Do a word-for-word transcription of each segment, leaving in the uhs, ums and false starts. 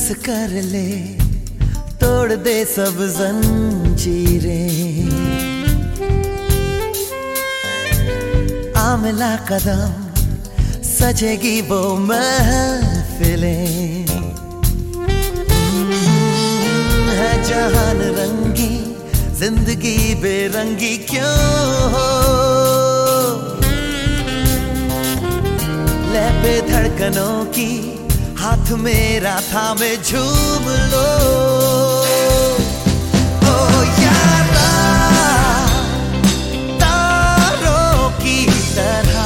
रक्स कर ले, तोड़ दे सब जंजीरें। आ मिला कदम, सजेगी वो महफिलें। है जहान रंगी, जिंदगी बेरंगी क्यों हो। ले पे धड़कनों की, हाथ मेरा थामे झूम लो। ओ यारा, तारों की तरह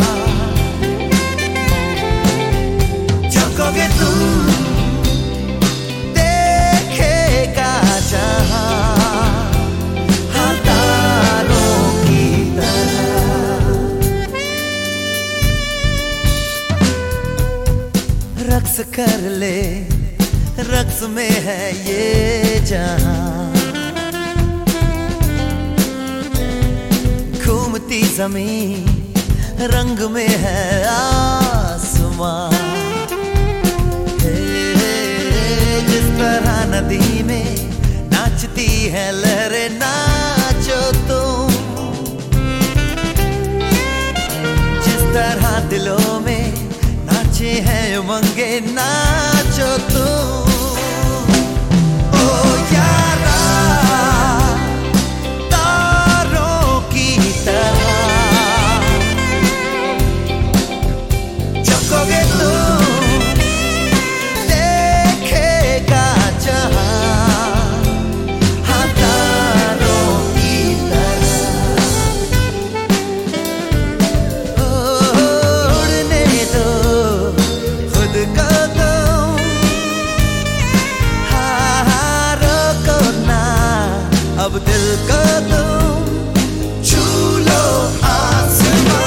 झुकोगे तुम, देखेगा जहां। हाँ, तारों की तरह रक्स कर ले, रक्स में है ये जहां। घूमती जमीन, रंग में है आसमां। जिस तरह नदी में नाचती है लहरें, नाचो तुम। जिस तरह दिलों में नाचे हैं उमंगे, नाचो तुम। ओ यारा, तारों की तरह झुकोगे तुम, देखेगा जहां। हाँ, तारों की तरह उड़ने दो खुद को तुम। हाँ हाँ, रोको ना अब दिल को तुम, छू लो आसमां।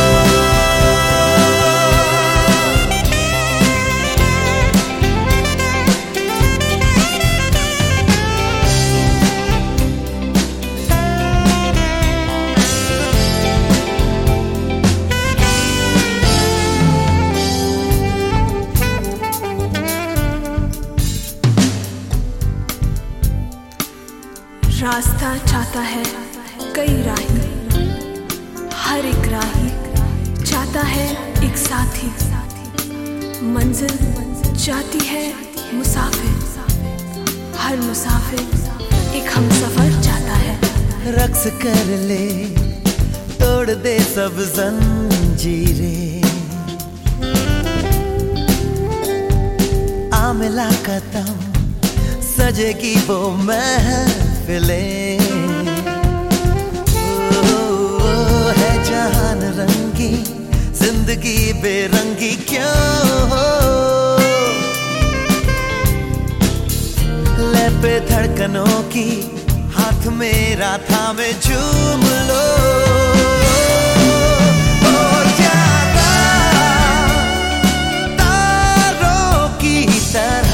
रास्ता चाहता है कई राही, हर एक राही चाहता है एक साथी। मंजिल चाहती है मुसाफिर, हर मुसाफिर एक हमसफर चाहता है। रक्स कर ले, तोड़ दे सब जंजीरें। आ मिला कदम, सजेगी वो महफिलें। ओ, है जहान रंगी, जिंदगी बेरंगी क्यों हो। ले पे धड़कनों की, हाथ मेरा थामे झूम लो। ओ यारा, तारों की तरह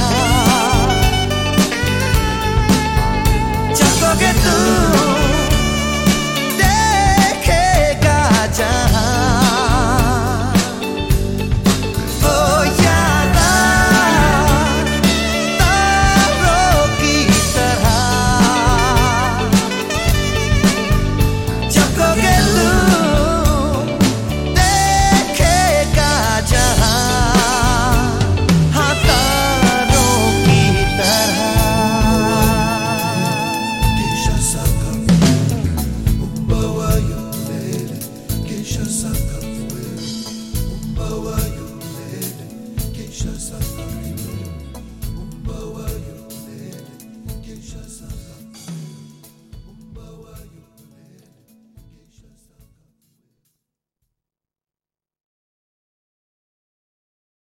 झुकोगे तुम, देखेगा जहां। ओ यारा, तारों की तरह झुकोगे तुम, देखेगा जहां। हाँ, तारों की तरह। Umba wa yulele, kesha saka.